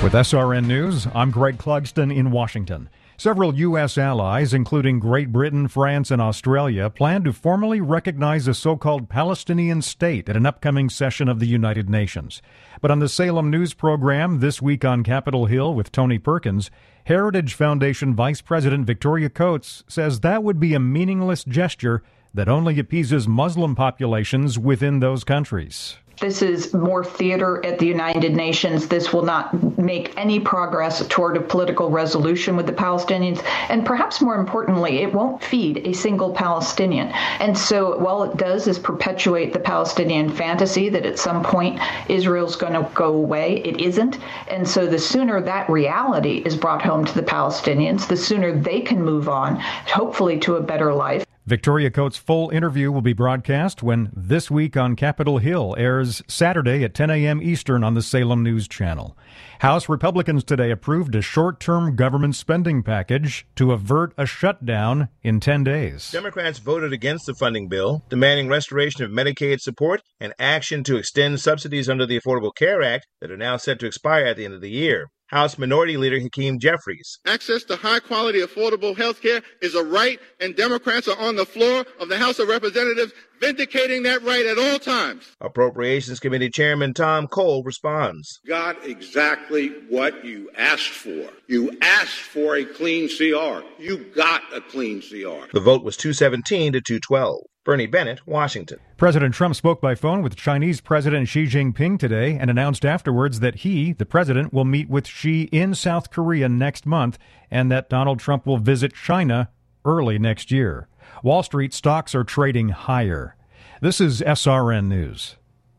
With SRN News, I'm Greg Clugston in Washington. Several U.S. allies, including Great Britain, France, and Australia, plan to formally recognize a so-called Palestinian state at an upcoming session of the United Nations. But on the Salem News program this week on Capitol Hill with Tony Perkins, Heritage Foundation Vice President Victoria Coates says that would be a meaningless gesture that only appeases Muslim populations within those countries. This is more theater at the United Nations. This will not make any progress toward a political resolution with the Palestinians. And perhaps more importantly, it won't feed a single Palestinian. And so while it does is perpetuate the Palestinian fantasy that at some point Israel's going to go away, it isn't. And so the sooner that reality is brought home to the Palestinians, the sooner they can move on, hopefully to a better life. Victoria Coates' full interview will be broadcast when This Week on Capitol Hill airs Saturday at 10 a.m. Eastern on the Salem News Channel. House Republicans today approved a short-term government spending package to avert a shutdown in 10 days. Democrats voted against the funding bill, demanding restoration of Medicaid support and action to extend subsidies under the Affordable Care Act that are now set to expire at the end of the year. House Minority Leader Hakeem Jeffries. Access to high-quality, affordable health care is a right, and Democrats are on the floor of the House of Representatives vindicating that right at all times. Appropriations Committee Chairman Tom Cole responds. Got exactly what you asked for. You asked for a clean CR. You got a clean CR. The vote was 217 to 212. Bernie Bennett, Washington. President Trump spoke by phone with Chinese President Xi Jinping today and announced afterwards that he, the president, will meet with Xi in South Korea next month and that Donald Trump will visit China early next year. Wall Street stocks are trading higher. This is SRN News.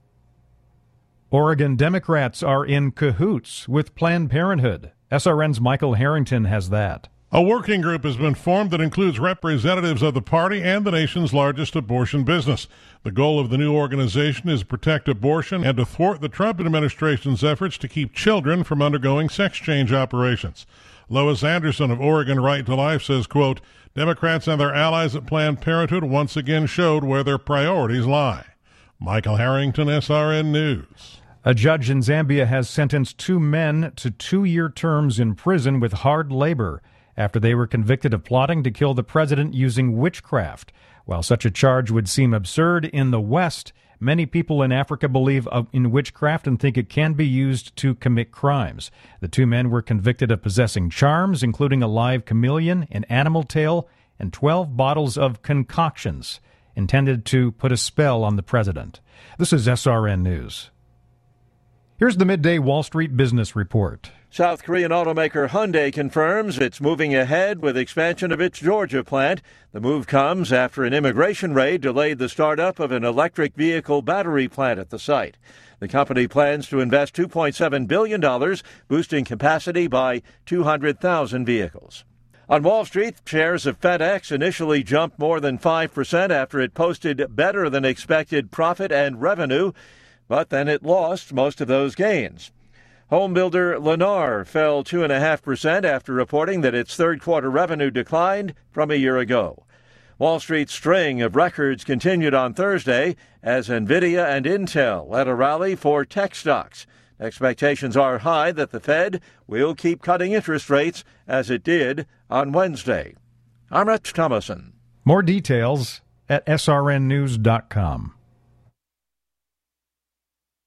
Oregon Democrats are in cahoots with Planned Parenthood. SRN's Michael Harrington has that. A working group has been formed that includes representatives of the party and the nation's largest abortion business. The goal of the new organization is to protect abortion and to thwart the Trump administration's efforts to keep children from undergoing sex change operations. Lois Anderson of Oregon Right to Life says, quote, Democrats and their allies at Planned Parenthood once again showed where their priorities lie. Michael Harrington, SRN News. A judge in Zambia has sentenced 2 men to 2-year terms in prison with hard labor after they were convicted of plotting to kill the president using witchcraft. While such a charge would seem absurd in the West, many people in Africa believe in witchcraft and think it can be used to commit crimes. The 2 men were convicted of possessing charms, including a live chameleon, an animal tail, and 12 bottles of concoctions intended to put a spell on the president. This is SRN News. Here's the midday Wall Street Business Report. South Korean automaker Hyundai confirms it's moving ahead with expansion of its Georgia plant. The move comes after an immigration raid delayed the startup of an electric vehicle battery plant at the site. The company plans to invest $2.7 billion, boosting capacity by 200,000 vehicles. On Wall Street, shares of FedEx initially jumped more than 5% after it posted better than expected profit and revenue, but then it lost most of those gains. Homebuilder Lennar fell 2.5% after reporting that its third-quarter revenue declined from a year ago. Wall Street's string of records continued on Thursday as Nvidia and Intel led a rally for tech stocks. Expectations are high that the Fed will keep cutting interest rates as it did on Wednesday. I'm Rich Thomason. More details at srnnews.com.